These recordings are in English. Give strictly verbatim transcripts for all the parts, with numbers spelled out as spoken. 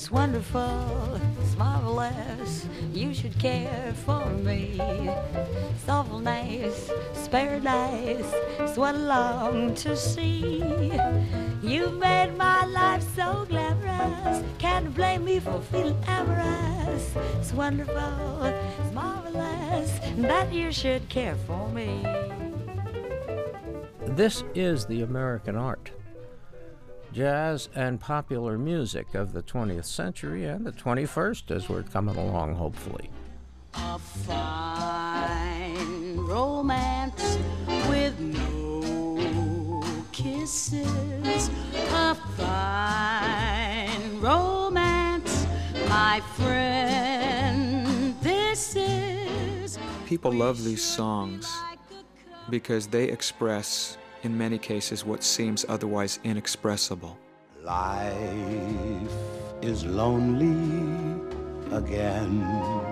It's wonderful, it's marvelous, you should care for me. It's awful nice, it's paradise, it's what I long to see. You've made my life so glamorous, can't blame me for feeling amorous. It's wonderful, it's marvelous, that you should care for me. This is the American art. Jazz and popular music of the twentieth century and the twenty-first as we're coming along, hopefully. A fine romance with no kisses. A fine romance, my friend, this is. People love these songs because they express, in many cases, what seems otherwise inexpressible. Life is lonely again,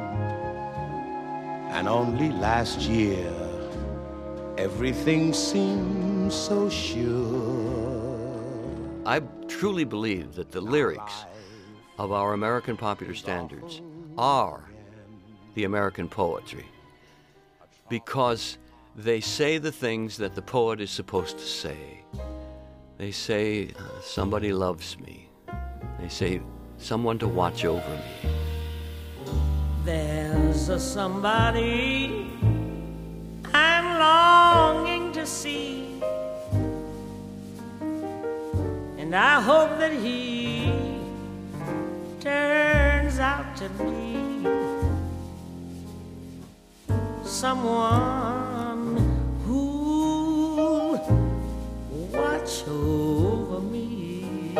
and only last year everything seemed so sure. I truly believe that the lyrics of our American popular standards are the American poetry, because they say the things that the poet is supposed to say. They say, uh, somebody loves me. They say, someone to watch over me. There's a somebody I'm longing to see, and I hope that he turns out to be someone who'll watch over me.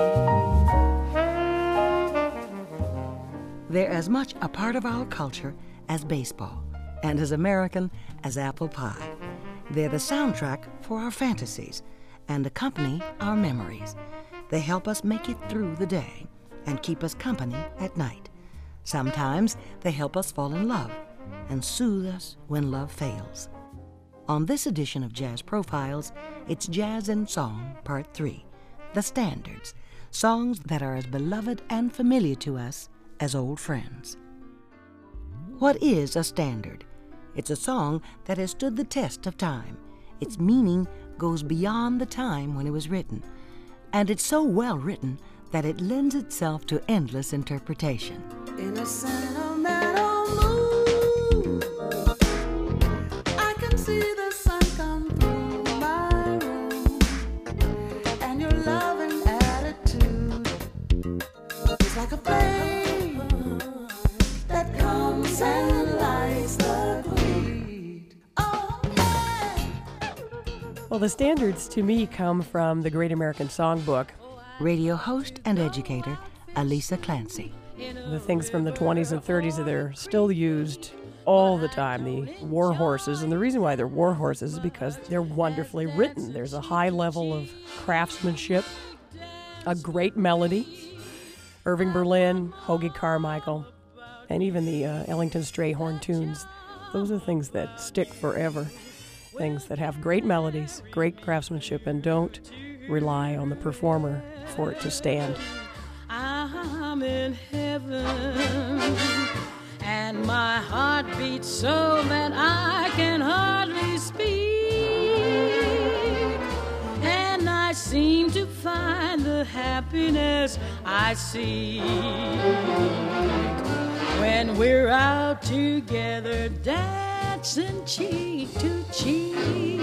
They're as much a part of our culture as baseball, and as American as apple pie. They're the soundtrack for our fantasies and accompany our memories. They help us make it through the day and keep us company at night. Sometimes they help us fall in love and soothe us when love fails. On this edition of Jazz Profiles, it's Jazz and Song Part three, The Standards, songs that are as beloved and familiar to us as old friends. What is a standard? It's a song that has stood the test of time. Its meaning goes beyond the time when it was written, and it's so well written that it lends itself to endless interpretation. In a sentimental mood, I can see the sun come through my room, and your loving attitude is like a flame that comes and lights the greed. Oh, yeah. Well, the standards to me come from the Great American Songbook. Radio host and educator Elisa Clancy. The things from the twenties and thirties that are still used all the time, the war horses. And the reason why they're war horses is because they're wonderfully written. There's a high level of craftsmanship, a great melody. Irving Berlin, Hoagie Carmichael, and even the uh, Ellington Strayhorn tunes. Those are things that stick forever. Things that have great melodies, great craftsmanship, and don't rely on the performer for it to stand. I'm in heaven, and my heart beats so that I can hardly speak, and I seem to find the happiness I seek when we're out together dancing cheek to cheek.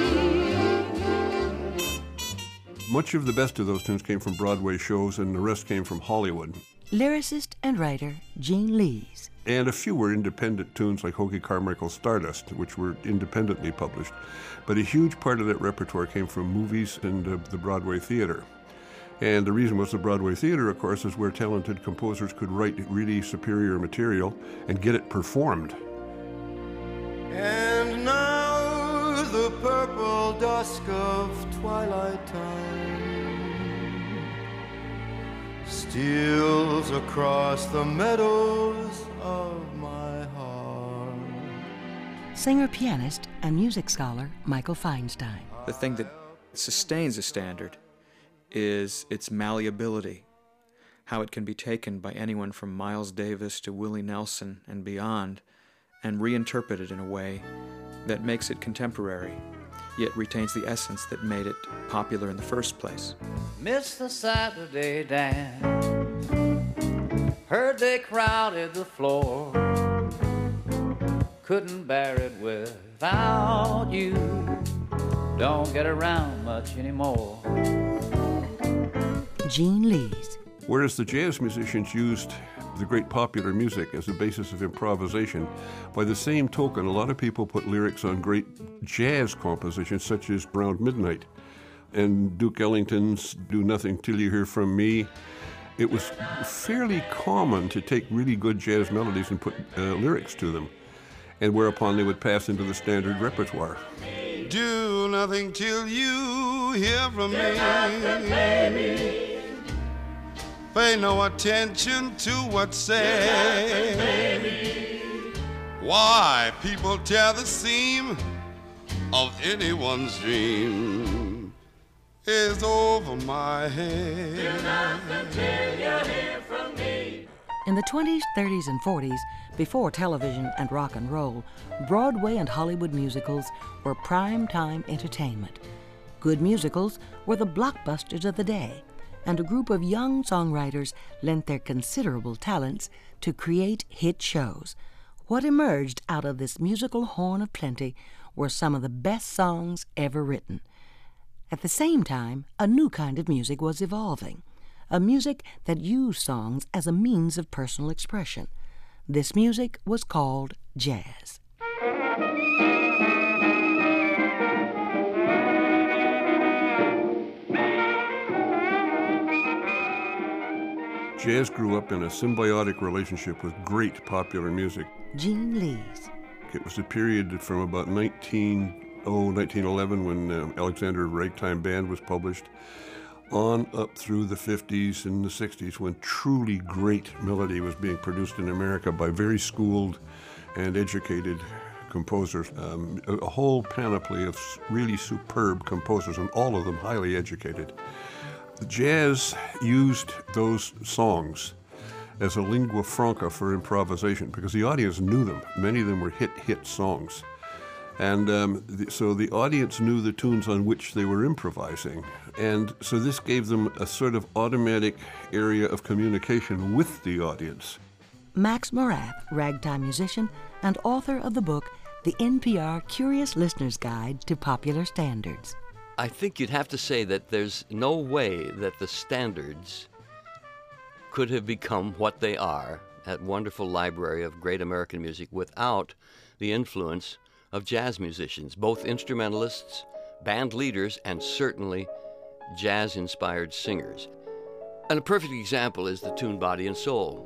Much of the best of those tunes came from Broadway shows, and the rest came from Hollywood. Lyricist and writer Gene Lees. And a few were independent tunes like Hoagie Carmichael's Stardust, which were independently published. But a huge part of that repertoire came from movies and uh, the Broadway theater. And the reason was the Broadway theater, of course, is where talented composers could write really superior material and get it performed. And now the purple dusk of twilight time steals across the meadows of my heart. Singer-pianist and music scholar Michael Feinstein. The thing that sustains a standard is its malleability, how it can be taken by anyone from Miles Davis to Willie Nelson and beyond and reinterpreted in a way that makes it contemporary, yet retains the essence that made it popular in the first place. Missed the Saturday dance, heard they crowded the floor, couldn't bear it without you, don't get around much anymore. Gene Lees. Whereas the jazz musicians used the great popular music as a basis of improvisation, by the same token, a lot of people put lyrics on great jazz compositions such as Round Midnight and Duke Ellington's Do Nothing Till You Hear From Me. It was fairly common to take really good jazz melodies and put uh, lyrics to them, and whereupon they would pass into the standard repertoire. Do nothing till you hear from me. Pay no attention to what's said. Why people tear the seam of anyone's dream is over my head. Do nothing till you hear from me. In the twenties, thirties, and forties, before television and rock and roll, Broadway and Hollywood musicals were prime-time entertainment. Good musicals were the blockbusters of the day, and a group of young songwriters lent their considerable talents to create hit shows. What emerged out of this musical horn of plenty were some of the best songs ever written. At the same time, a new kind of music was evolving, a music that used songs as a means of personal expression. This music was called jazz. Jazz grew up in a symbiotic relationship with great popular music. Gene Lees. It was a period from about nineteen oh, nineteen eleven, when uh, Alexander Ragtime Band was published, on up through the fifties and the sixties, when truly great melody was being produced in America by very schooled and educated composers. Um, a, a whole panoply of really superb composers, and all of them highly educated. The jazz used those songs as a lingua franca for improvisation because the audience knew them. Many of them were hit hit songs. And um, the, so the audience knew the tunes on which they were improvising. And so this gave them a sort of automatic area of communication with the audience. Max Morath, ragtime musician and author of the book, The N P R Curious Listener's Guide to Popular Standards. I think you'd have to say that there's no way that the standards could have become what they are, that wonderful library of great American music, without the influence of jazz musicians, both instrumentalists, band leaders, and certainly jazz-inspired singers. And a perfect example is the tune Body and Soul.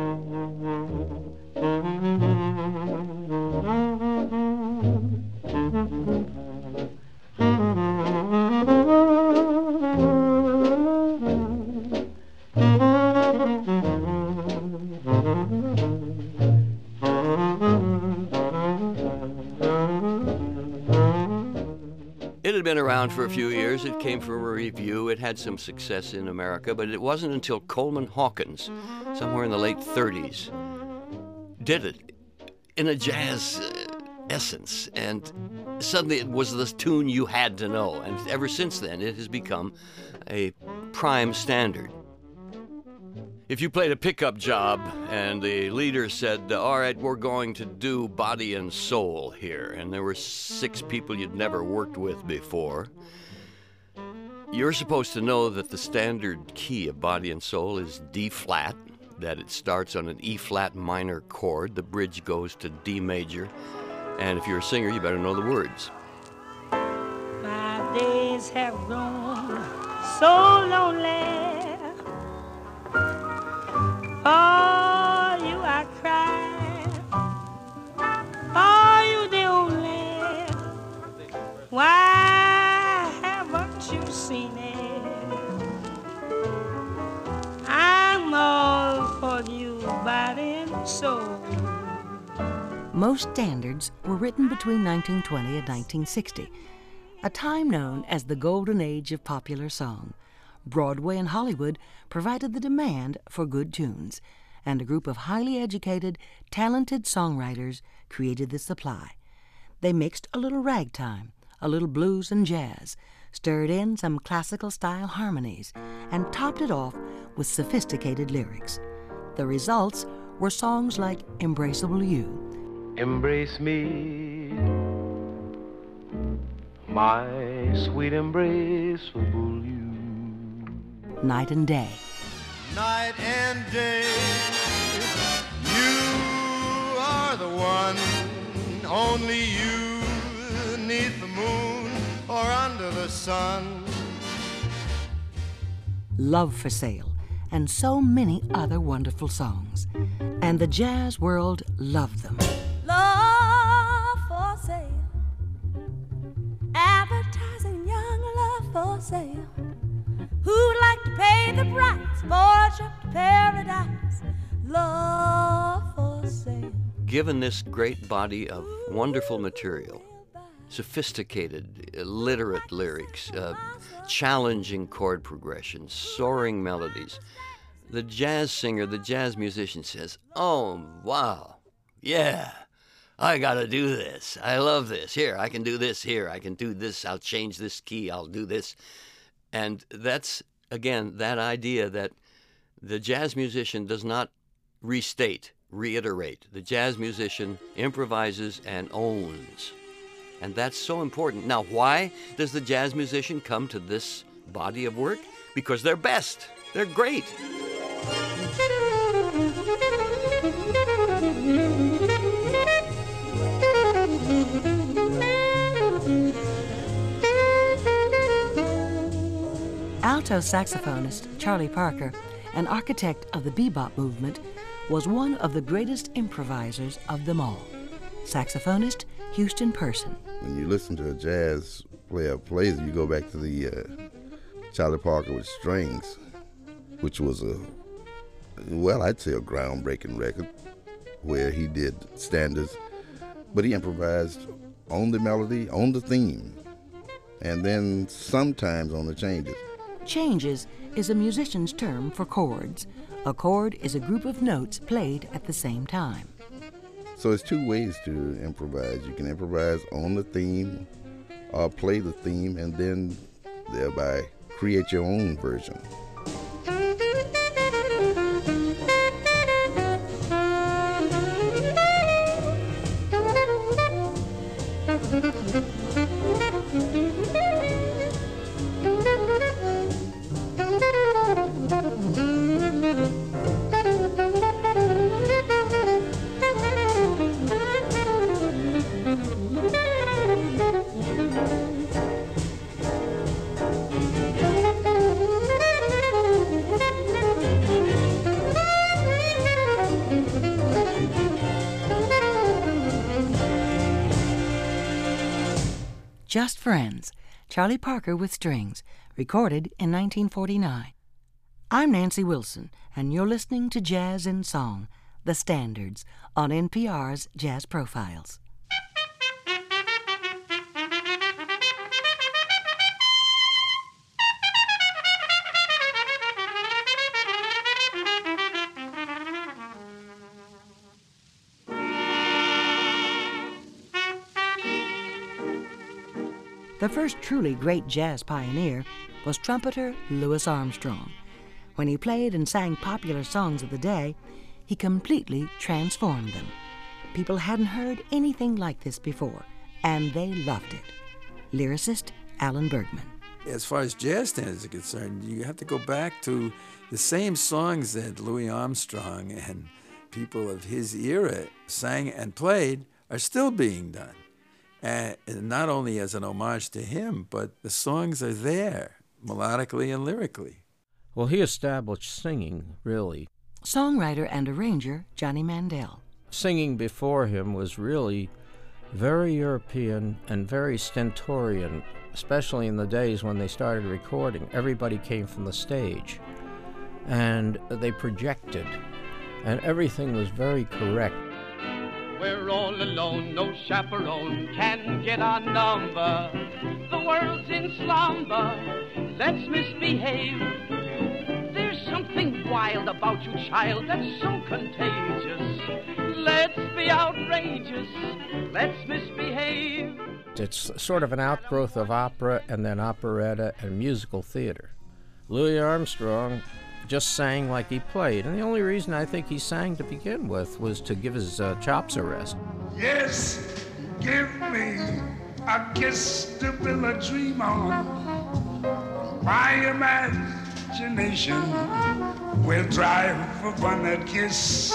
It had been around for a few years. It came from a review. It had some success in America, but it wasn't until Coleman Hawkins, somewhere in the late thirties, did it in a jazz uh, essence. And suddenly it was this tune you had to know. And ever since then, it has become a prime standard. If you played a pickup job and the leader said, all right, we're going to do Body and Soul here, and there were six people you'd never worked with before, you're supposed to know that the standard key of Body and Soul is D flat, that it starts on an E flat minor chord, the bridge goes to D major, and if you're a singer, you better know the words. My days have grown so lonely. For you I cry, for you the only. Why haven't you seen it? I'm all for you, body and soul. Most standards were written between nineteen twenty and nineteen sixty, a time known as the golden age of popular song. Broadway and Hollywood provided the demand for good tunes, and a group of highly educated, talented songwriters created the supply. They mixed a little ragtime, a little blues and jazz, stirred in some classical-style harmonies, and topped it off with sophisticated lyrics. The results were songs like Embraceable You. Embrace me, my sweet embraceable you. Night and Day. Night and day, you are the one, only you, neath the moon or under the sun. Love for Sale, and so many other wonderful songs. And the jazz world loved them. Love for sale, advertising young love for sale. Who'd like to pay the price for a trip to paradise? Love for sale. Given this great body of wonderful material, sophisticated, literate lyrics, uh, challenging chord progressions, soaring melodies, the jazz singer, the jazz musician says, oh, wow, yeah, I gotta do this. I love this. Here, I can do this. Here, I can do this. I'll change this key. I'll do this. And that's, again, that idea that the jazz musician does not restate, reiterate. The jazz musician improvises and owns. And that's so important. Now, why does the jazz musician come to this body of work? Because they're best. They're great. Alto saxophonist Charlie Parker, an architect of the bebop movement, was one of the greatest improvisers of them all. Saxophonist Houston Person. When you listen to a jazz player plays, you go back to the uh, Charlie Parker with Strings, which was a, well, I'd say a groundbreaking record where he did standards, but he improvised on the melody, on the theme, and then sometimes on the changes. Changes is a musician's term for chords. A chord is a group of notes played at the same time. So it's two ways to improvise. You can improvise on the theme or play the theme and then thereby create your own version. Just Friends, Charlie Parker with Strings, recorded in nineteen forty-nine. I'm Nancy Wilson, and you're listening to Jazz in Song, The Standards, on N P R's Jazz Profiles. The first truly great jazz pioneer was trumpeter Louis Armstrong. When he played and sang popular songs of the day, he completely transformed them. People hadn't heard anything like this before, and they loved it. Lyricist Alan Bergman. As far as jazz standards are concerned, you have to go back to the same songs that Louis Armstrong and people of his era sang and played are still being done. And not only as an homage to him, but the songs are there, melodically and lyrically. Well, he established singing, really. Songwriter and arranger Johnny Mandel. Singing before him was really very European and very stentorian, especially in the days when they started recording. Everybody came from the stage, and they projected, and everything was very correct. We're all alone, no chaperone can get our number. The world's in slumber, let's misbehave. There's something wild about you, child, that's so contagious. Let's be outrageous, let's misbehave. It's sort of an outgrowth of opera and then operetta and musical theater. Louis Armstrong just sang like he played, and the only reason I think he sang to begin with was to give his uh, chops a rest. Yes, give me a kiss to build a dream on. My imagination will drive upon that kiss.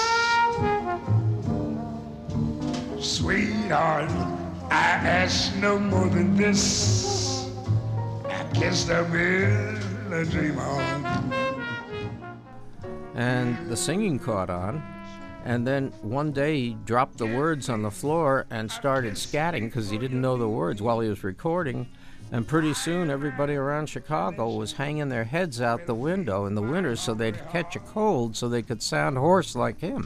Sweetheart, I ask no more than this. A kiss to build a dream on. And the singing caught on, and then one day he dropped the words on the floor and started scatting because he didn't know the words while he was recording, and pretty soon everybody around Chicago was hanging their heads out the window in the winter so they'd catch a cold so they could sound hoarse like him.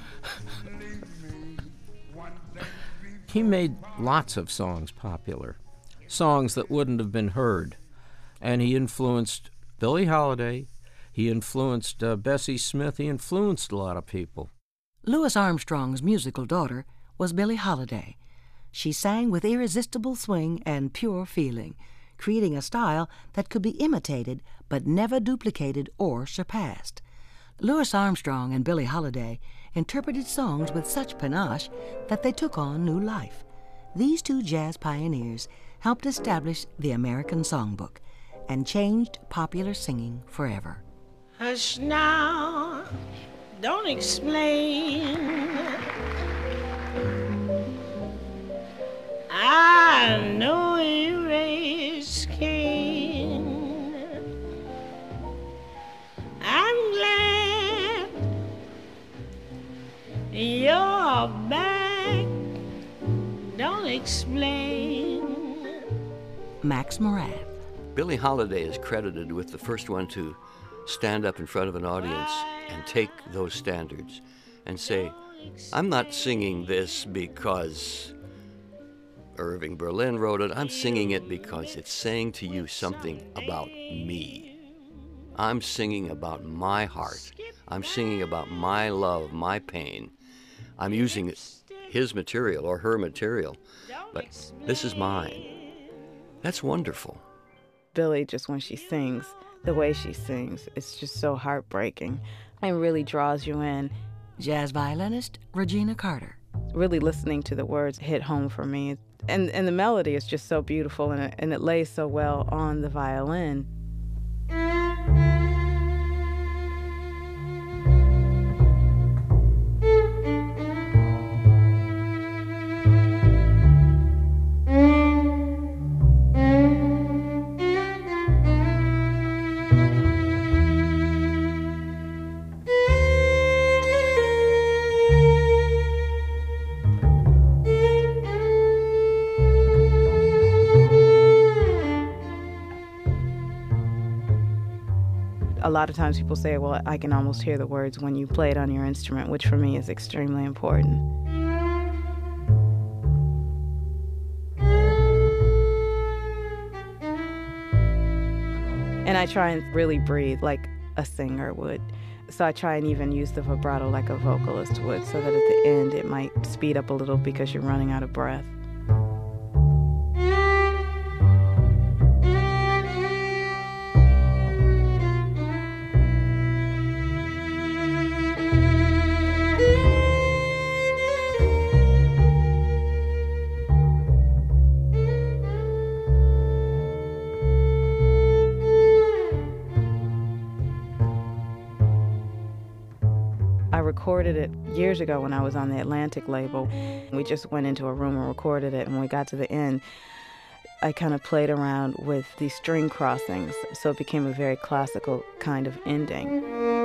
He made lots of songs popular, songs that wouldn't have been heard, and he influenced Billie Holiday. He influenced uh, Bessie Smith. He influenced a lot of people. Louis Armstrong's musical daughter was Billie Holiday. She sang with irresistible swing and pure feeling, creating a style that could be imitated but never duplicated or surpassed. Louis Armstrong and Billie Holiday interpreted songs with such panache that they took on new life. These two jazz pioneers helped establish the American Songbook and changed popular singing forever. Hush now, don't explain. I know you raised Cain. I'm glad you're back. Don't explain. Max Morath. Billie Holiday is credited with the first one to stand up in front of an audience and take those standards and say, I'm not singing this because Irving Berlin wrote it. I'm singing it because it's saying to you something about me. I'm singing about my heart. I'm singing about my love, my pain. I'm using his material or her material, but this is mine. That's wonderful. Billie, just when she sings, the way she sings, it's just so heartbreaking and really draws you in. Jazz violinist Regina Carter. Really listening to the words hit home for me. And and the melody is just so beautiful, and it, and it lays so well on the violin. A lot of times people say, well, I can almost hear the words when you play it on your instrument, which for me is extremely important. And I try and really breathe like a singer would. So I try and even use the vibrato like a vocalist would, so that at the end it might speed up a little because you're running out of breath. I recorded it years ago when I was on the Atlantic label. We just went into a room and recorded it, and when we got to the end, I kind of played around with these string crossings, so it became a very classical kind of ending.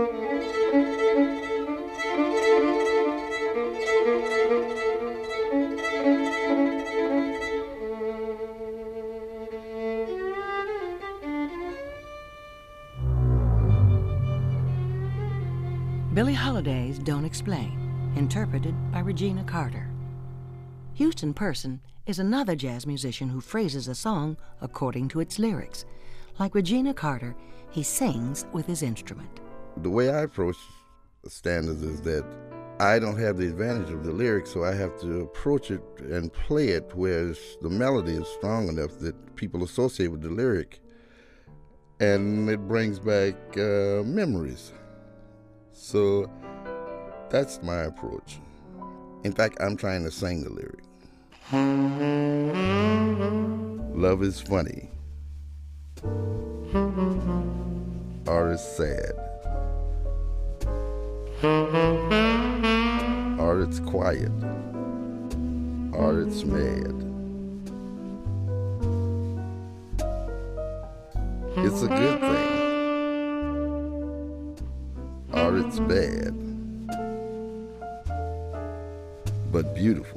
Billie Holiday's Don't Explain, interpreted by Regina Carter. Houston Person is another jazz musician who phrases a song according to its lyrics. Like Regina Carter, he sings with his instrument. The way I approach standards is that I don't have the advantage of the lyrics, so I have to approach it and play it where the melody is strong enough that people associate with the lyric. And it brings back uh, memories. So that's my approach. In fact, I'm trying to sing the lyric. Love is funny, or it's sad, or it's quiet, or it's mad. It's a good thing, or it's bad, but beautiful.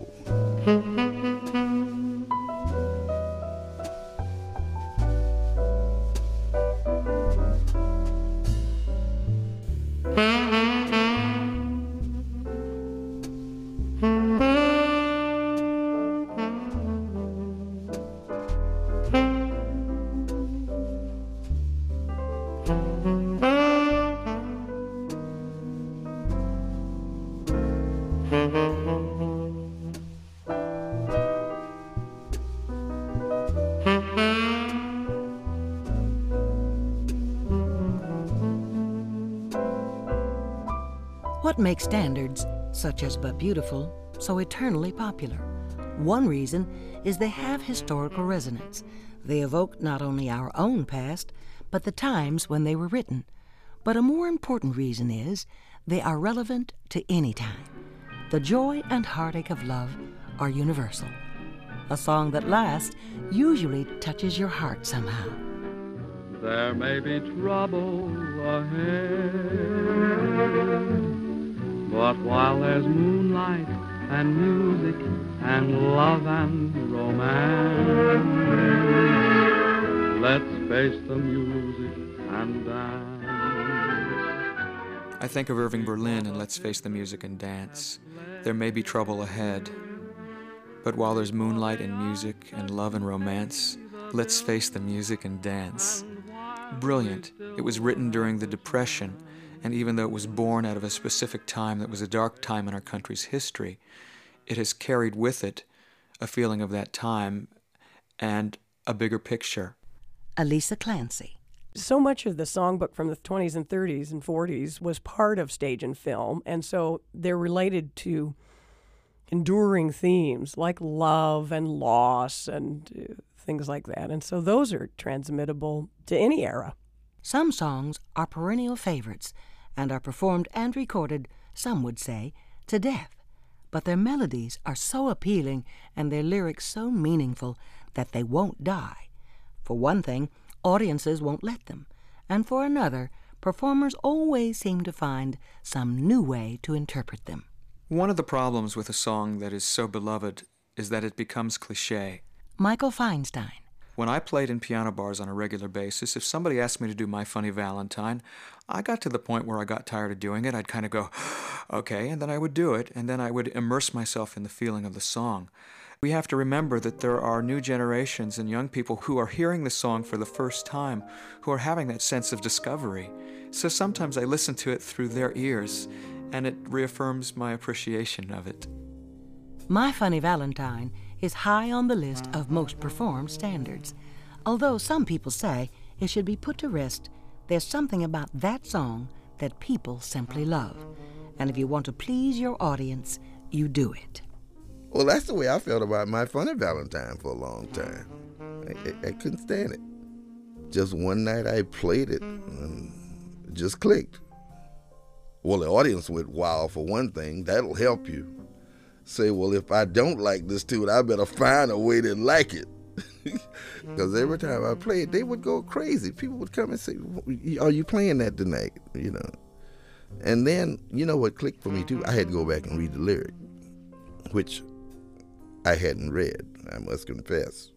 What makes standards, such as But Beautiful, so eternally popular? One reason is they have historical resonance. They evoke not only our own past, but the times when they were written. But a more important reason is they are relevant to any time. The joy and heartache of love are universal. A song that lasts usually touches your heart somehow. There may be trouble ahead, but while there's moonlight and music and love and romance, let's face the music and dance. I think of Irving Berlin and Let's Face the Music and Dance. There may be trouble ahead, but while there's moonlight and music and love and romance, let's face the music and dance. Brilliant. It was written during the Depression, and even though it was born out of a specific time that was a dark time in our country's history, it has carried with it a feeling of that time and a bigger picture. Elisa Clancy. So much of the songbook from the twenties and thirties and forties was part of stage and film, and so they're related to enduring themes like love and loss and uh, things like that. And so those are transmittable to any era. Some songs are perennial favorites and are performed and recorded, some would say, to death. But their melodies are so appealing and their lyrics so meaningful that they won't die. For one thing, audiences won't let them. And for another, performers always seem to find some new way to interpret them. One of the problems with a song that is so beloved is that it becomes cliché. Michael Feinstein. When I played in piano bars on a regular basis, if somebody asked me to do My Funny Valentine, I got to the point where I got tired of doing it. I'd kind of go, okay, and then I would do it, and then I would immerse myself in the feeling of the song. We have to remember that there are new generations and young people who are hearing the song for the first time, who are having that sense of discovery. So sometimes I listen to it through their ears, and it reaffirms my appreciation of it. My Funny Valentine is high on the list of most performed standards. Although some people say it should be put to rest, there's something about that song that people simply love. And if you want to please your audience, you do it. Well, that's the way I felt about My Funny Valentine for a long time. I, I, I couldn't stand it. Just one night I played it and it just clicked. Well, the audience went wild for one thing. That'll help you. Say, well, if I don't like this tune, I better find a way to like it. Because every time I play it, they would go crazy. People would come and say, are you playing that tonight? You know. And then, you know what clicked for me, too? I had to go back and read the lyric, which I hadn't read, I must confess.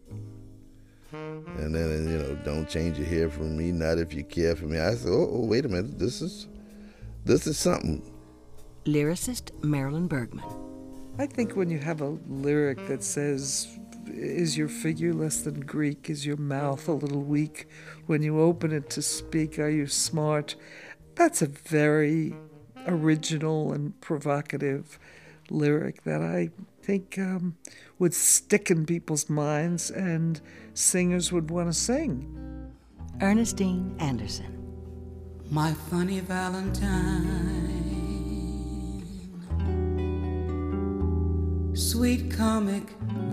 And then, you know, don't change your hair for me, not if you care for me. I said, oh, oh wait a minute, this is, this is something. Lyricist Marilyn Bergman. I think when you have a lyric that says, is your figure less than Greek? Is your mouth a little weak when you open it to speak? Are you smart? That's a very original and provocative lyric that I think um, would stick in people's minds and singers would want to sing. Ernestine Anderson. My funny Valentine, sweet comic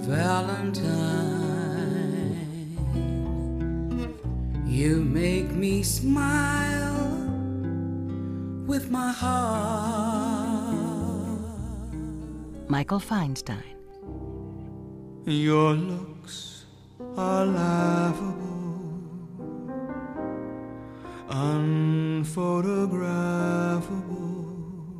Valentine, you make me smile with my heart. Michael Feinstein. Your looks are laughable, unphotographable,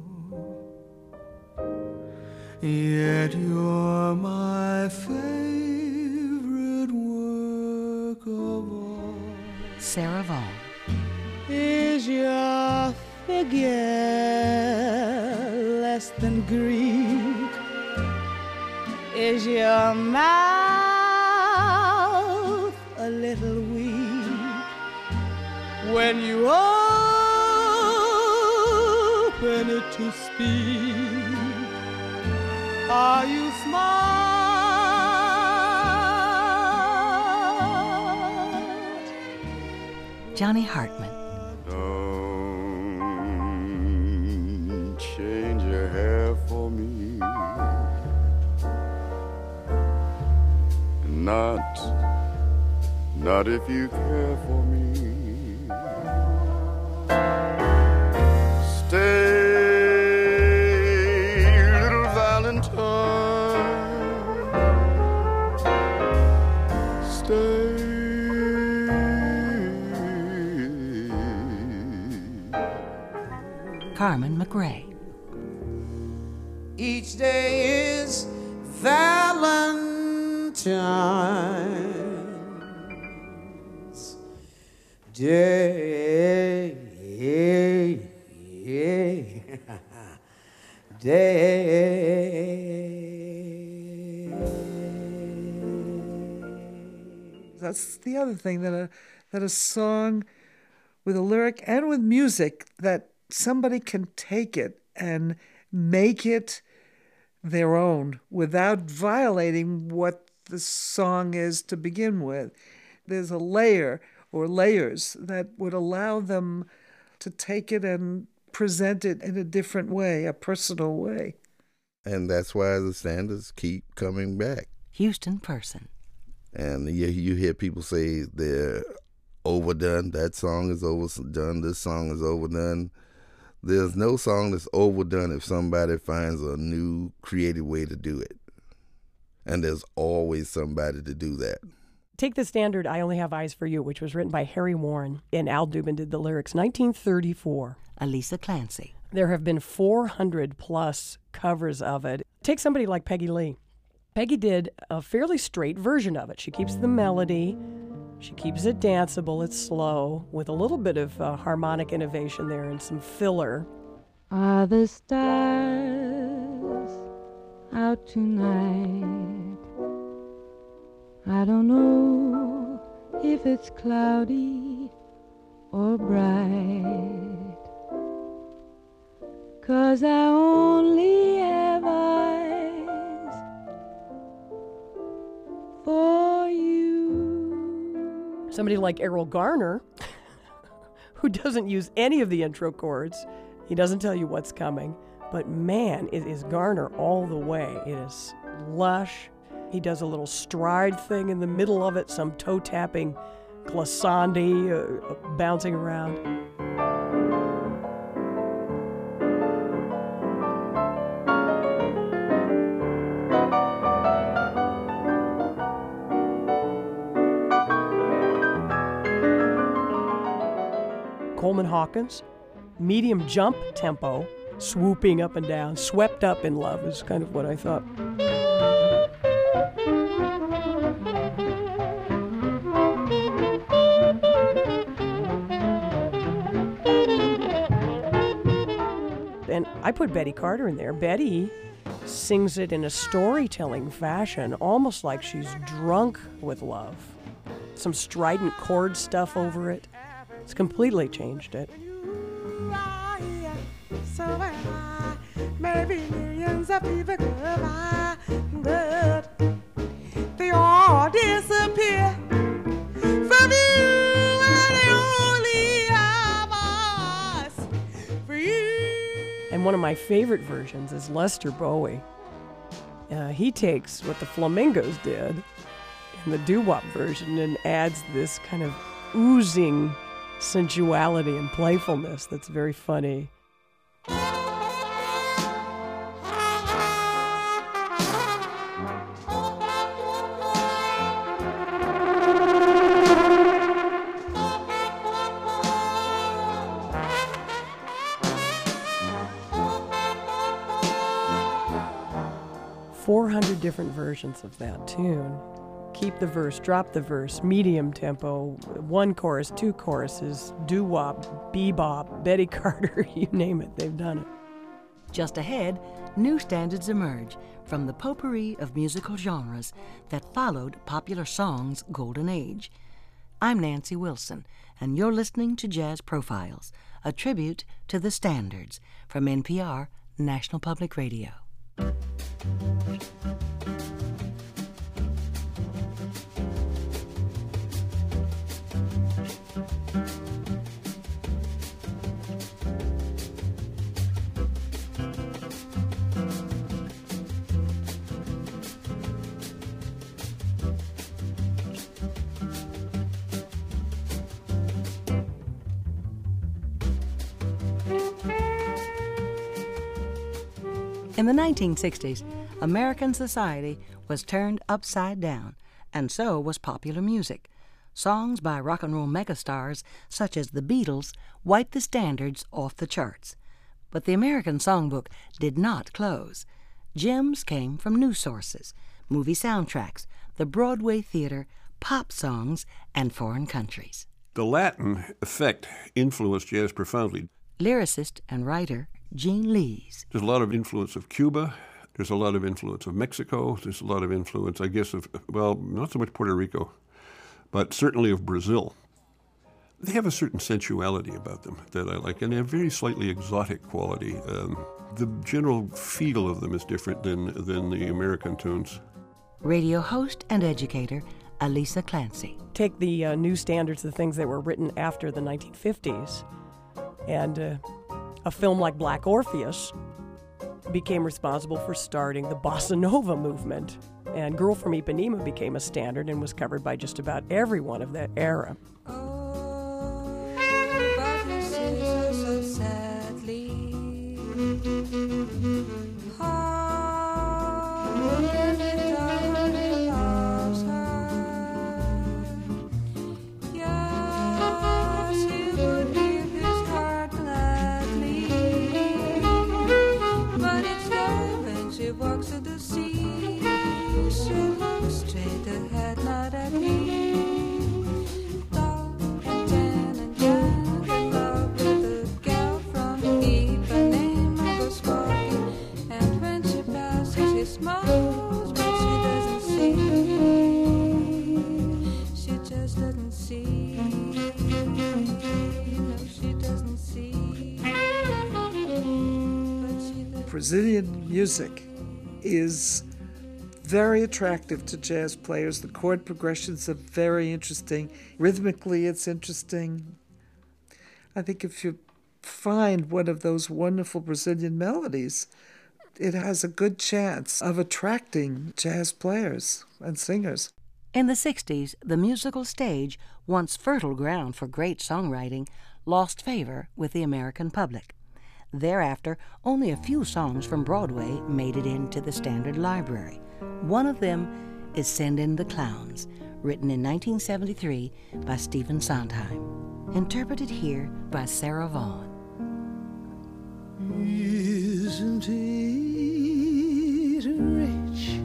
yet you're my favorite work of all. Sarah Vaughan. Is your figure less than Greek? Is your mouth a little weak when you open it to speak? Are you smart? Johnny Hartman. Don't change your hair for me. Not, not if you care for me. Stay, little Valentine. Stay. Carmen McRae. Each day is Valentine's Day. Day. That's the other thing, that a that a song with a lyric and with music, that somebody can take it and make it their own without violating what the song is to begin with. There's a layer or layers that would allow them to take it and present it in a different way, a personal way. And that's why the standards keep coming back. Houston Person. And you, you hear people say they're overdone, that song is overdone, this song is overdone. There's no song that's overdone if somebody finds a new creative way to do it. And there's always somebody to do that. Take the standard I Only Have Eyes for You, which was written by Harry Warren, and Al Dubin did the lyrics, nineteen thirty-four. Alisa Clancy. There have been four hundred plus covers of it. Take somebody like Peggy Lee. Peggy did a fairly straight version of it. She keeps the melody, she keeps it danceable, it's slow, with a little bit of uh, harmonic innovation there and some filler. Are the stars out tonight? I don't know if it's cloudy or bright, 'cause I only have eyes for you. Somebody like Errol Garner, who doesn't use any of the intro chords, he doesn't tell you what's coming, but man, it is Garner all the way. It is lush. He does a little stride thing in the middle of it, some toe-tapping glissandi uh, bouncing around. Coleman Hawkins, medium jump tempo, swooping up and down, swept up in love is kind of what I thought. And I put Betty Carter in there. Betty sings it in a storytelling fashion, almost like she's drunk with love. Some strident chord stuff over it. It's completely changed it. So am I. Maybe millions of people could buy, but they all disappear from you, and they only have us for you. And one of my favorite versions is Lester Bowie. Uh, he takes what the Flamingos did in the doo-wop version and adds this kind of oozing sensuality and playfulness that's very funny. four hundred different versions of that tune. Keep the verse, drop the verse, medium tempo, one chorus, two choruses, doo-wop, bebop, Betty Carter, you name it, they've done it. Just ahead, new standards emerge from the potpourri of musical genres that followed popular song's golden age. I'm Nancy Wilson, and you're listening to Jazz Profiles, a tribute to the standards from N P R, National Public Radio. In the nineteen sixties, American society was turned upside down, and so was popular music. Songs by rock and roll megastars such as the Beatles wiped the standards off the charts. But the American songbook did not close. Gems came from new sources, movie soundtracks, the Broadway theater, pop songs, and foreign countries. The Latin effect influenced jazz profoundly. Lyricist and writer Gene Lees. There's a lot of influence of Cuba. There's a lot of influence of Mexico. There's a lot of influence, I guess, of, well, not so much Puerto Rico, but certainly of Brazil. They have a certain sensuality about them that I like, and they have very slightly exotic quality. Um, the general feel of them is different than, than the American tunes. Radio host and educator Alisa Clancy. Take the uh, new standards, the things that were written after the nineteen fifties, and uh, a film like Black Orpheus became responsible for starting the bossa nova movement. And Girl from Ipanema became a standard and was covered by just about everyone of that era. Oh, but this is so sadly. Oh, every time he loves her. Yes, he would give his heart gladly. But it's love when she walks to the sea. She looks straight ahead, not at me. Tall and tan and young, in love with a gal from Ipanema goes walking. And when she passes, he smiles, but she doesn't see. She just doesn't see. No, she doesn't see. But she doesn't. Brazilian music is very attractive to jazz players. The chord progressions are very interesting. Rhythmically, it's interesting. I think if you find one of those wonderful Brazilian melodies, it has a good chance of attracting jazz players and singers. In the sixties, the musical stage, once fertile ground for great songwriting, lost favor with the American public. Thereafter, only a few songs from Broadway made it into the standard library. One of them is Send in the Clowns, written in nineteen seventy-three by Stephen Sondheim, interpreted here by Sarah Vaughan. Isn't it rich?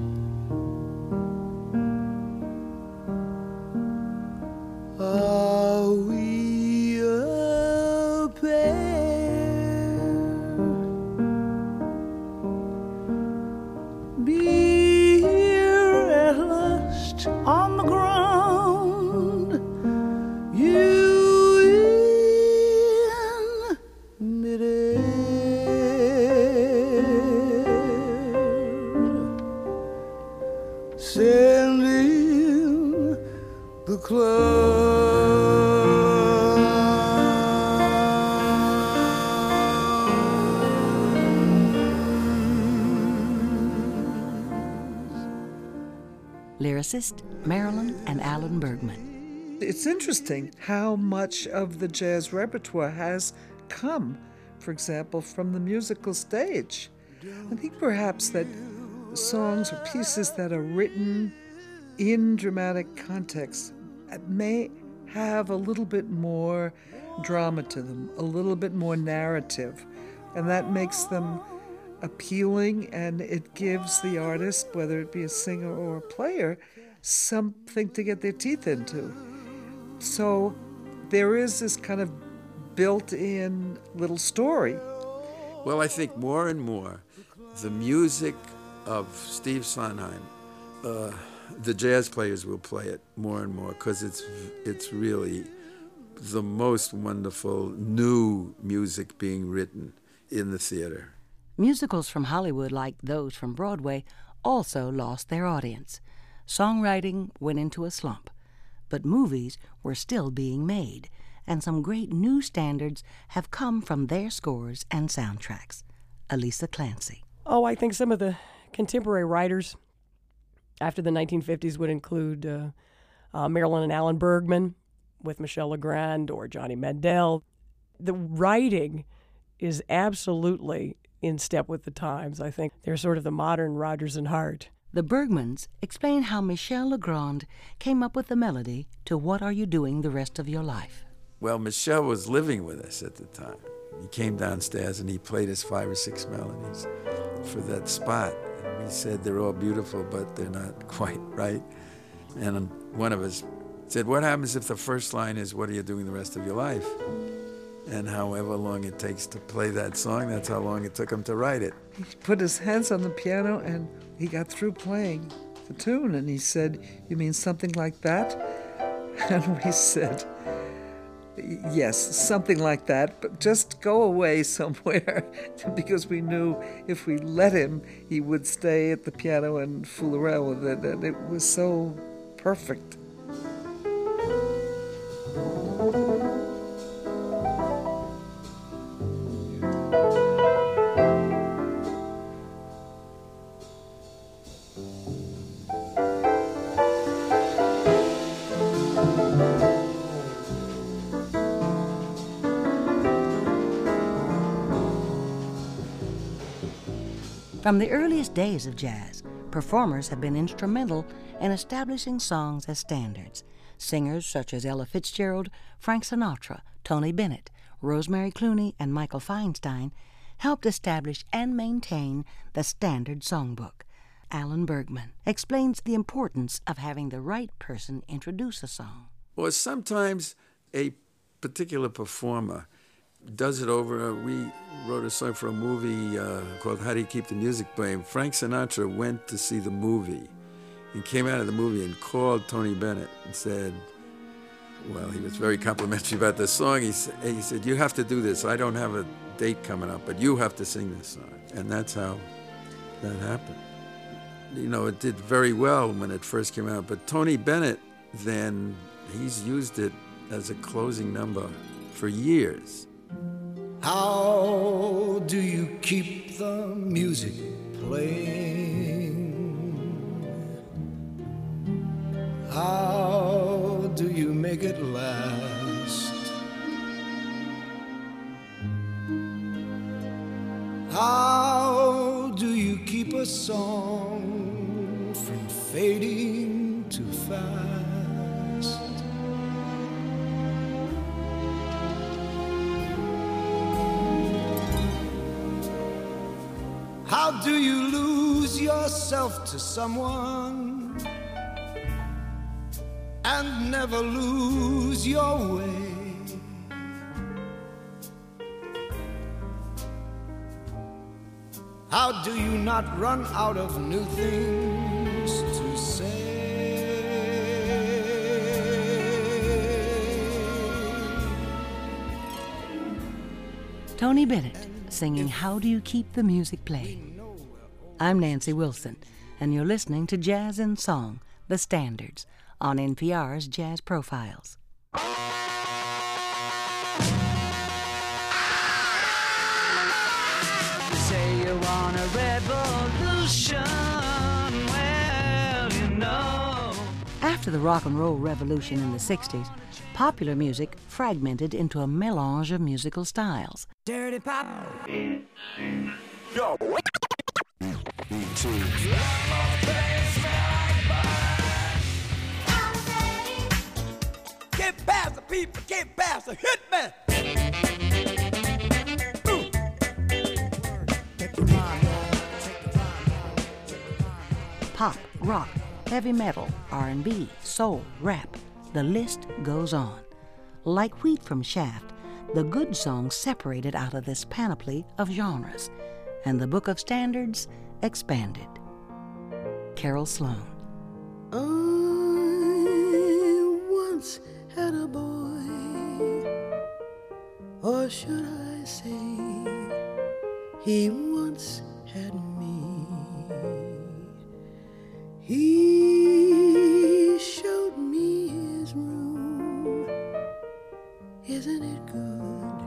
Are we a pair? lyricist Marilyn and Alan Bergman. It's interesting how much of the jazz repertoire has come, for example, from the musical stage. I think perhaps that songs or pieces that are written in dramatic context may have a little bit more drama to them, a little bit more narrative, and that makes them appealing, and it gives the artist, whether it be a singer or a player, something to get their teeth into. So there is this kind of built-in little story. Well, I think more and more the music of Steve Sondheim, uh, the jazz players will play it more and more because it's it's really the most wonderful new music being written in the theater. Musicals from Hollywood, like those from Broadway, also lost their audience. Songwriting went into a slump, but movies were still being made, and some great new standards have come from their scores and soundtracks. Elisa Clancy. Oh, I think some of the contemporary writers after the nineteen fifties would include uh, uh, Marilyn and Alan Bergman with Michel Legrand or Johnny Mandel. The writing is absolutely in step with the times. I think they're sort of the modern Rodgers and Hart. The Bergmans explain how Michel Legrand came up with the melody to What Are You Doing the Rest of Your Life? Well, Michel was living with us at the time. He came downstairs and he played us five or six melodies for that spot. And we said they're all beautiful, but they're not quite right. And one of us said, what happens if the first line is, what are you doing the rest of your life? And however long it takes to play that song, that's how long it took him to write it. He put his hands on the piano and he got through playing the tune, and he said, you mean something like that? And we said, yes, something like that, but just go away somewhere, because we knew if we let him, he would stay at the piano and fool around with it, and it was so perfect. From the earliest days of jazz, performers have been instrumental in establishing songs as standards. Singers such as Ella Fitzgerald, Frank Sinatra, Tony Bennett, Rosemary Clooney, and Michael Feinstein helped establish and maintain the standard songbook. Alan Bergman explains the importance of having the right person introduce a song. Or sometimes a particular performer does it over. Uh, we wrote a song for a movie uh, called How Do You Keep the Music Playing? Frank Sinatra went to see the movie and came out of the movie and called Tony Bennett and said, well, he was very complimentary about the song. He, sa- he said, you have to do this. I don't have a date coming up, but you have to sing this song. And that's how that happened. You know, it did very well when it first came out, but Tony Bennett then, he's used it as a closing number for years. How do you keep the music playing? How do you make it last? How do you keep a song from fading too fast? How do you lose yourself to someone and never lose your way? How do you not run out of new things to say? Tony Bennett singing How Do You Keep the Music Playing? I'm Nancy Wilson, and you're listening to Jazz in Song, The Standards, on N P R's Jazz Profiles. You say you want a revolution, well, you know After the rock and roll revolution in the sixties, popular music fragmented into a melange of musical styles. Dirty pop. Yo. Get past the people, get past the hitman. Pop, rock, heavy metal, R and B, soul, rap, the list goes on. Like wheat from Shaft, the good songs separated out of this panoply of genres, and the Book of Standards expanded. Carol Sloan. I once had a boy, or should I say, he once had me. He showed me his room. Isn't it good?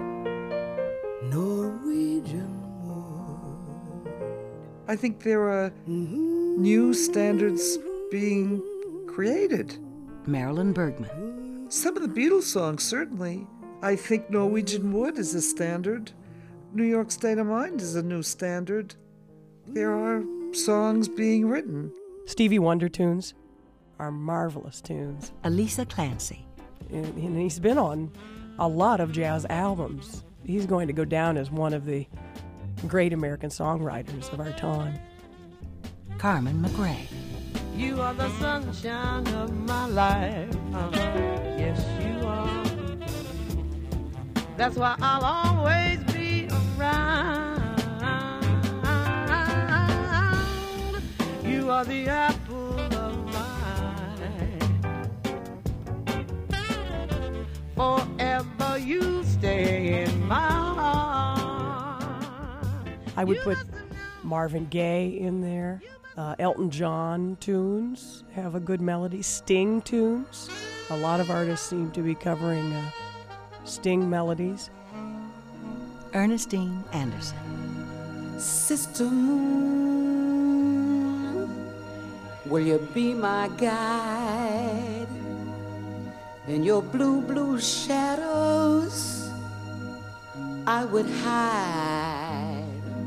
Norwegian wood. I think there are new standards being created. Marilyn Bergman. Some of the Beatles songs, certainly. I think Norwegian Wood is a standard. New York State of Mind is a new standard. There are songs being written. Stevie Wonder tunes are marvelous tunes. Elisa Clancy. And, and he's been on a lot of jazz albums. He's going to go down as one of the great American songwriters of our time. Carmen McRae. You are the sunshine of my life. Uh-huh. Yes, you are. That's why I'll always be around. You are the apple of my eye. Forever you stay in my heart. I would put Marvin Gaye in there. Uh, Elton John tunes have a good melody. Sting tunes. A lot of artists seem to be covering uh, Sting melodies. Ernestine Anderson. Sister Moon, will you be my guide? In your blue, blue shadows, I would hide.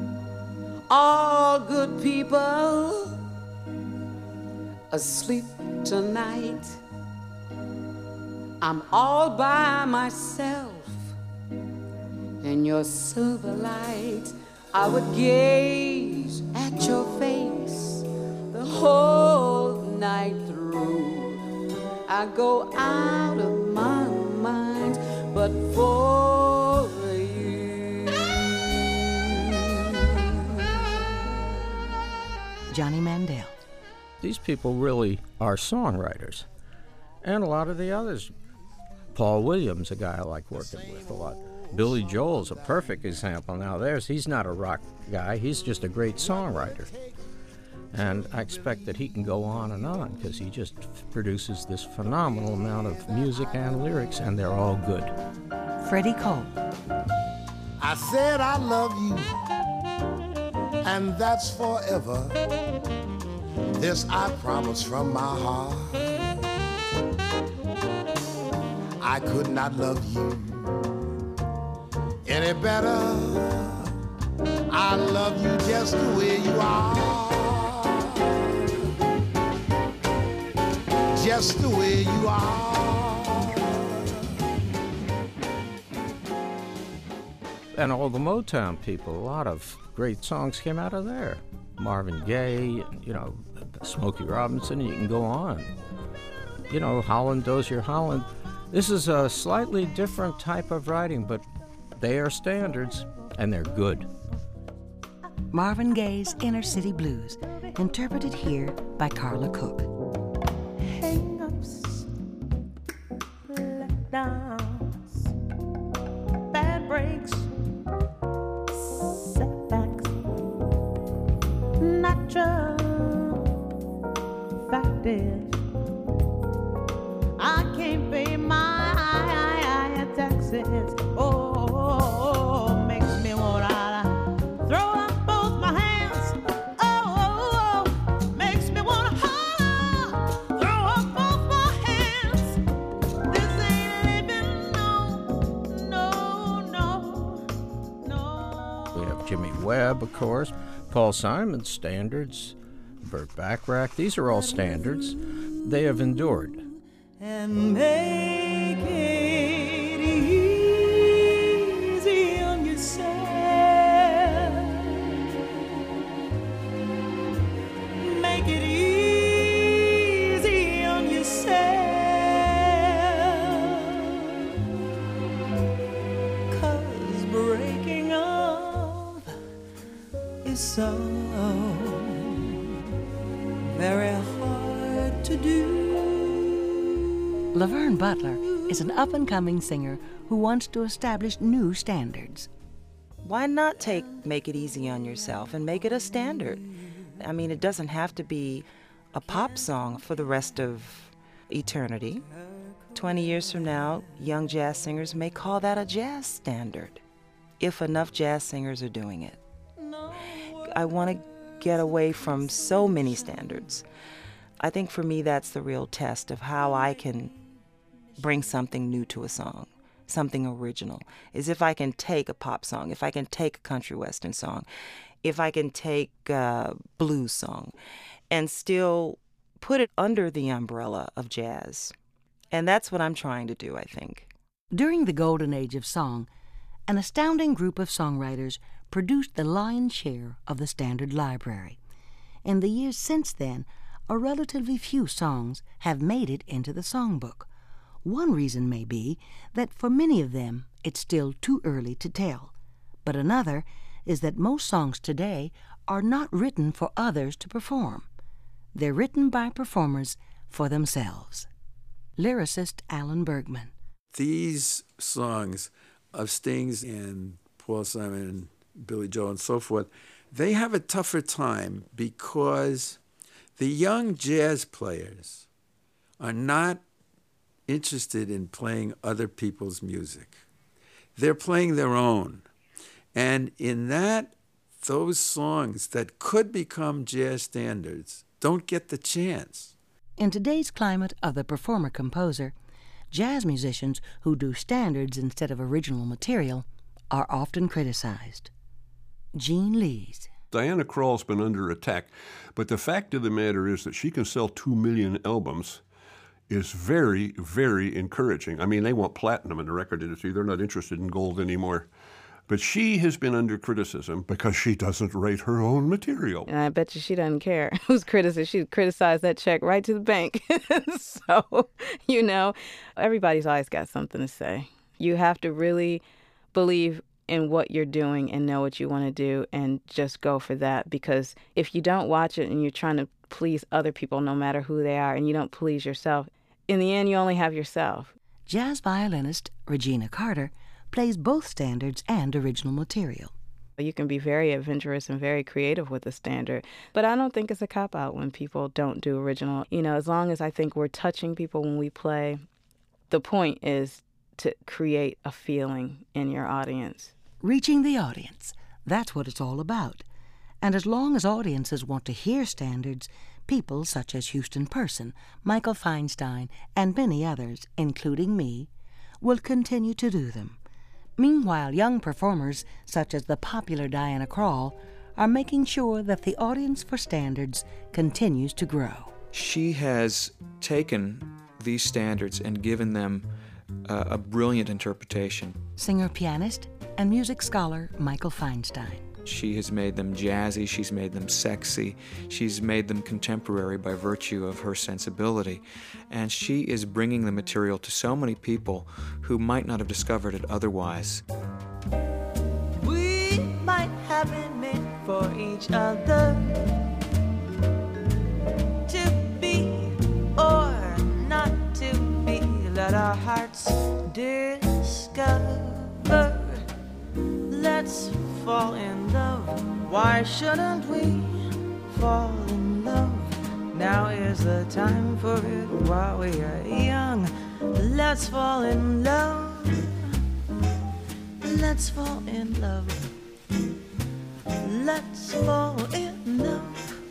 All good people asleep tonight. I'm all by myself. In your silver light, I would gaze at your face the whole night through. I go out of my mind, but for you. Johnny Mandel. These people really are songwriters. And a lot of the others. Paul Williams, a guy I like working with a lot. Billy Joel's a perfect example. Now there's, he's not a rock guy, he's just a great songwriter. And I expect that he can go on and on because he just produces this phenomenal amount of music and lyrics, and they're all good. Freddie Cole. I said I love you, and that's forever. This I promise from my heart. I could not love you any better. I love you just the way you are, just the way you are. And all the Motown people, a lot of great songs came out of there. Marvin Gaye, you know, Smokey Robinson, you can go on. You know, Holland Dozier Holland. This is a slightly different type of writing, but they are standards, and they're good. Marvin Gaye's Inner City Blues, interpreted here by Carla Cook. Hang-ups, letdowns, bad breaks, setbacks, natural. Fact is, I can't pay my taxes. Oh, makes me wanna throw up both my hands. Oh, makes me wanna holler, throw up both my Jimmy Webb, of course, Paul Simon standards, Burt Bacharach. These are all standards. They have endured. And make it easy on yourself. Make it easy on yourself. 'Cause breaking off is so very hard to do. Laverne Butler is an up-and-coming singer who wants to establish new standards. Why not take Make It Easy on Yourself and make it a standard? I mean, it doesn't have to be a pop song for the rest of eternity. Twenty years from now, young jazz singers may call that a jazz standard, if enough jazz singers are doing it. I want to get away from so many standards. I think for me that's the real test of how I can bring something new to a song, something original, is if I can take a pop song, if I can take a country western song, if I can take a blues song and still put it under the umbrella of jazz. And that's what I'm trying to do, I think. During the golden age of song, an astounding group of songwriters produced the lion's share of the standard library. In the years since then, a relatively few songs have made it into the songbook. One reason may be that for many of them it's still too early to tell, but another is that most songs today are not written for others to perform. They're written by performers for themselves. Lyricist Alan Bergman. These songs of Sting's and Paul Simon and Billy Joel and so forth, they have a tougher time because the young jazz players are not interested in playing other people's music. They're playing their own. And in that, those songs that could become jazz standards don't get the chance. In today's climate of the performer-composer, jazz musicians who do standards instead of original material are often criticized. Gene Lees. Diana Krall's been under attack, but the fact of the matter is that she can sell two million albums is very, very encouraging. I mean, they want platinum in the record industry. They're not interested in gold anymore. But she has been under criticism because she doesn't write her own material. And I bet you she doesn't care who's criticized. She'd criticize that check right to the bank. So, you know, everybody's always got something to say. You have to really believe in what you're doing and know what you want to do and just go for that. Because if you don't watch it and you're trying to please other people, no matter who they are, and you don't please yourself, in the end, you only have yourself. Jazz violinist Regina Carter plays both standards and original material. You can be very adventurous and very creative with a standard, but I don't think it's a cop-out when people don't do original. You know, as long as I think we're touching people when we play, the point is to create a feeling in your audience. Reaching the audience, that's what it's all about. And as long as audiences want to hear standards, people such as Houston Person, Michael Feinstein, and many others, including me, will continue to do them. Meanwhile, young performers, such as the popular Diana Krall, are making sure that the audience for standards continues to grow. She has taken these standards and given them uh, a brilliant interpretation. Singer-pianist and music scholar Michael Feinstein. She has made them jazzy, she's made them sexy, she's made them contemporary by virtue of her sensibility. And she is bringing the material to so many people who might not have discovered it otherwise. We might have been made for each other, to be or not to be. Let our hearts discover. Let's fall in love. Why shouldn't we fall in love? Now is the time for it while we are young. Let's fall in love. Let's fall in love. Let's fall in love.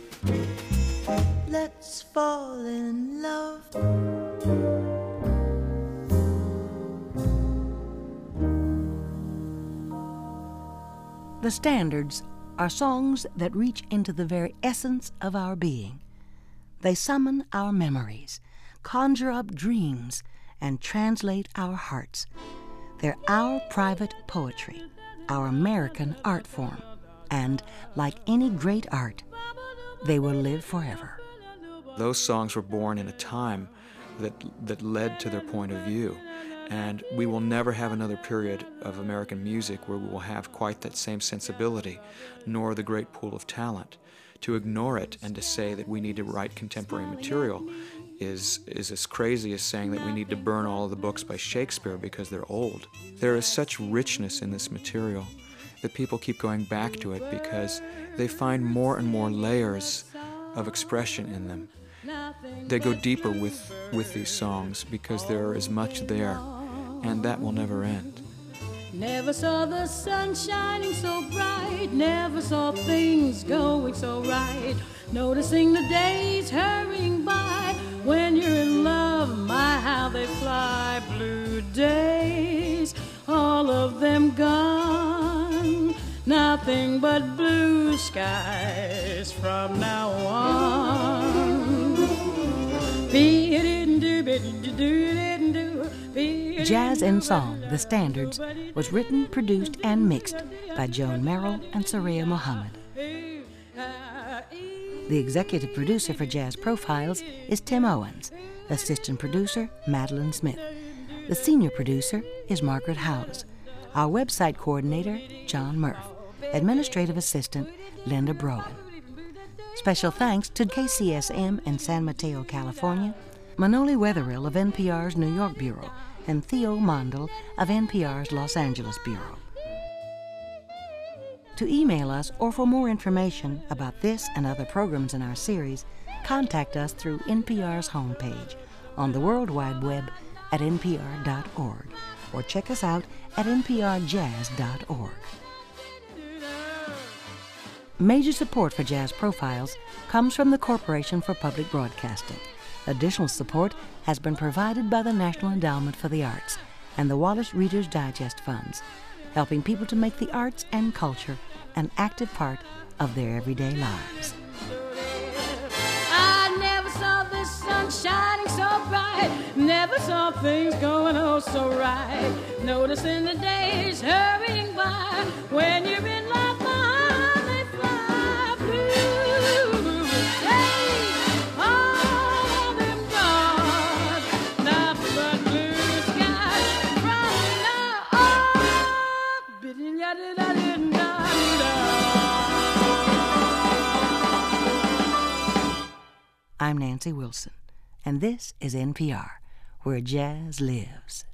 Let's fall in love. The standards are songs that reach into the very essence of our being. They summon our memories, conjure up dreams, and translate our hearts. They're our private poetry, our American art form, and like any great art, they will live forever. Those songs were born in a time that, that led to their point of view. And we will never have another period of American music where we will have quite that same sensibility, nor the great pool of talent. To ignore it and to say that we need to write contemporary material is, is as crazy as saying that we need to burn all of the books by Shakespeare because they're old. There is such richness in this material that people keep going back to it because they find more and more layers of expression in them. They go deeper with, with these songs because there is much there, and that will never end. Never saw the sun shining so bright, never saw things going so right, noticing the days hurrying by. When you're in love, my how they fly. Blue days, all of them gone, nothing but blue skies from now on. Jazz in Song, The Standards, was written, produced, and mixed by Joan Merrill and Saria Mohammed. The executive producer for Jazz Profiles is Tim Owens, assistant producer Madeline Smith. The senior producer is Margaret Howes. Our website coordinator, John Murph. Administrative assistant, Linda Browen. Special thanks to K C S M in San Mateo, California, Manoli Wetherill of N P R's New York Bureau, and Theo Mondel of N P R's Los Angeles Bureau. To email us or for more information about this and other programs in our series, contact us through N P R's homepage on the World Wide Web at N P R dot org or check us out at N P R jazz dot org. Major support for Jazz Profiles comes from the Corporation for Public Broadcasting. Additional support has been provided by the National Endowment for the Arts and the Wallace Reader's Digest Funds, helping people to make the arts and culture an active part of their everyday lives. I never saw the sun shining so bright, never saw things going oh so right, noticing the days hurrying by. When you're in love, my heart they fly. Blue days, all of them gone, nothing but blue skies from now on. Biddy-da-da-da-da-da. I'm Nancy Wilson, and this is N P R, where jazz lives.